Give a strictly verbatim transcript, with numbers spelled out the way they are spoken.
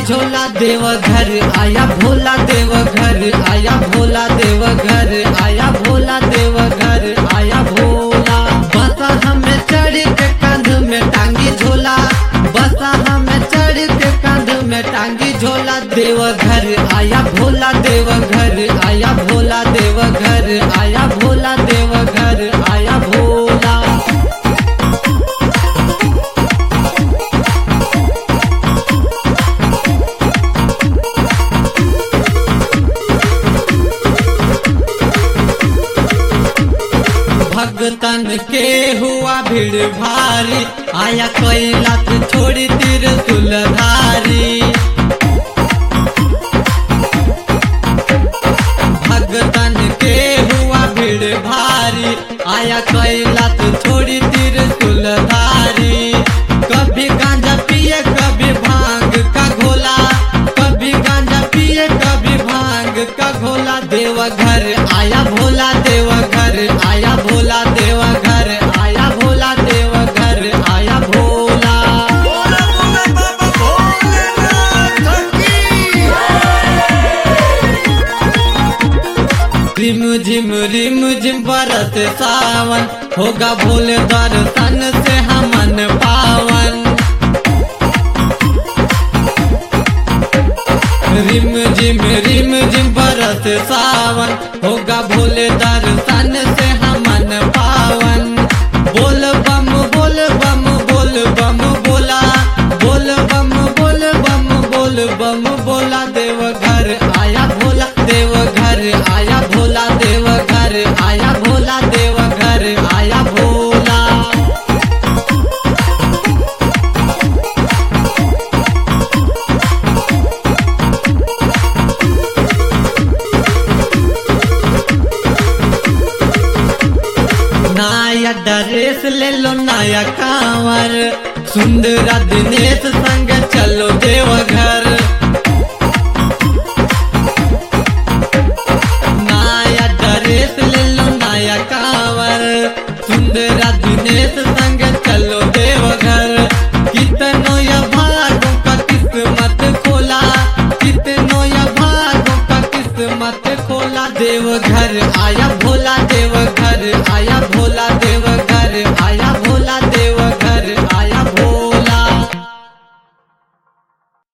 झोला देवघर आया भोला देवघर आया भोला देवघर आया भोला देवघर आया भोला। बसा हमें चढ़ के कंध में टांगी झोला, बसा हमें चढ़ के कंध में टांगी झोला देवघर आया भोला देवघर आया भोला देवघर आया भोला देवघर आया भोला। भगतन के हुआ भीड़ भारी आया कैलाश छोड़ी त्रिशूलधारी। भगतन के हुआ भीड़ भारी आया कैलाश छोड़ी त्रिशूलधारी। कभी गांजा पिए कभी भांग का घोला, कभी गांजा पिए कभी भांग का घोला देवघर आया भोला देवघर आया भोला देवघर आया भोला देवघर आया भोला। रिम झिम रिम झिम बरस सावन होगा भोले दर्शन से हमन पावन। रिम झिम रिम झिम बरस सावन होगा भोले दर्शन से हमन पावन। बोल बम बोल बम बोल बम बोला, बोल बम बोल बम बोल बम बोला देवघर आया भोला देवघर आया भोला देवघर आया भोला देवघर आया भोला। नया ड्रेस ले लो नया कांवर, सुंदरा दिनेश संग चलो देवघर। नया ड्रेस ले लो नया कांवर, सुंदरा दिनेश संग चलो देवघर। कितनों या भागों का किस्मत खोला, कितनों या भागों का किस्मत खोला देवघर आया भोला